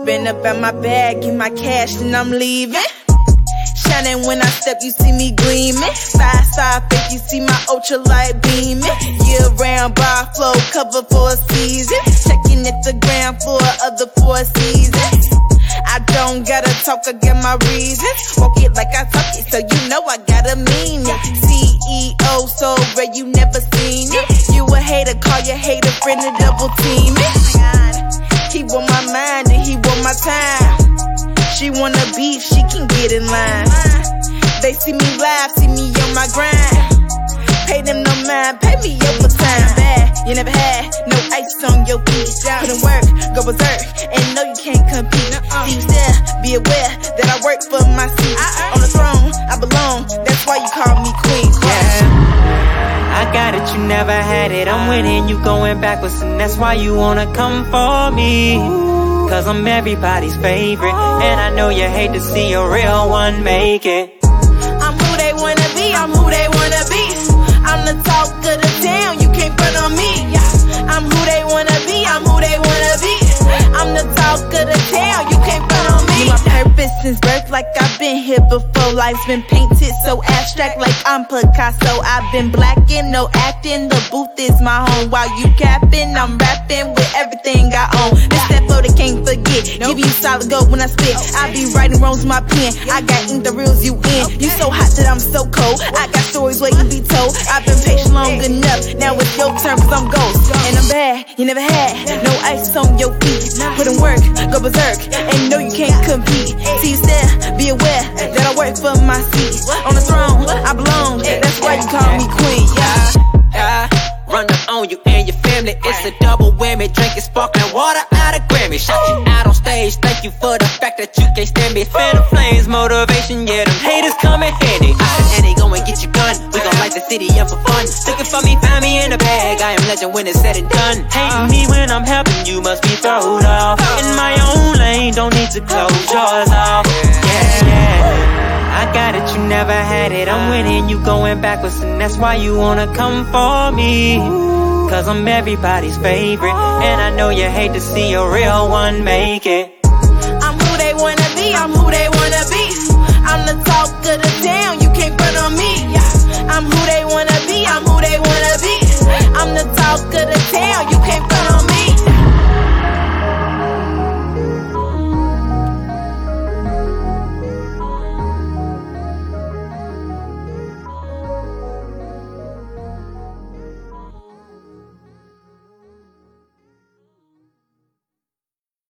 Been up at my bag, get my cash, and I'm leaving. Shining when I step, you see me gleaming. 5-star fake, you see my ultralight beaming. Year-round bar flow, cover for a season. Checking at the gram for other 4 seasons. I don't gotta talk, I get my reasons. Walk it like I talk it, so you know I gotta mean it. CEO, so rare you never seen it. You a hater, call your hater friend and double team it. He want my mind and he want my time. She wanna beef, she can get in line. They see me live, see me on my grind. Pay them no mind, pay me overtime. Bad, you never had no ice on your feet. Put in work, go berserk, and know you can't compete. See you still, be aware that I work for my seat. On the throne, I belong, that's why you call me queen. Yeah, I got it, you never had it. I'm winning, you going backwards, and that's why you wanna come for me. Cause I'm everybody's favorite, and I know you hate to see a real one make it. I'm who they wanna be, I'm who they wanna be. I'm the talk of the town, you can't front on me. I'm who they wanna be, I'm who they wanna be. I'm the talk of the town, you can't front on me. My purpose since birth, like I've been here before. Life's been painted so abstract, like I'm Picasso. I've been blacking, no acting. The booth is my home. While you capping, I'm rapping with everything I own. This that flow they can't forget. Give you solid gold when I spit. I be writing wrongs with my pen. I got ink the reels you in. You so hot that I'm so cold. I got stories waiting to be told. I've been patient long enough. Now it's your turn, cause I'm ghost. And I'm bad, you never had no ice on your feet. Put in work, go berserk, and know you can't compete. See you still, be aware that I work for my seat. On the throne, I belong, that's why you call me queen, yeah. Run up on you and your family, it's a double whammy. Drinking sparkling water out of Grammy. Shot you out on stage, thank you for the fact that you can't stand me. Fan the flames, motivation, yeah, them haters come in handy. And they go and get your gun, we gon' light the city up for fun. Looking for me, find me in the bag, I am legend when it's said and done. Hating me when I'm helping you must be thrown off. In my own lane, don't need to close yours off. Yeah. I got it, you never had it. I'm winning, you going backwards, and that's why you wanna come for me. Cause I'm everybody's favorite, and I know you hate to see a real one make it. I'm who they wanna be, I'm who they wanna be. I'm the talk of the town,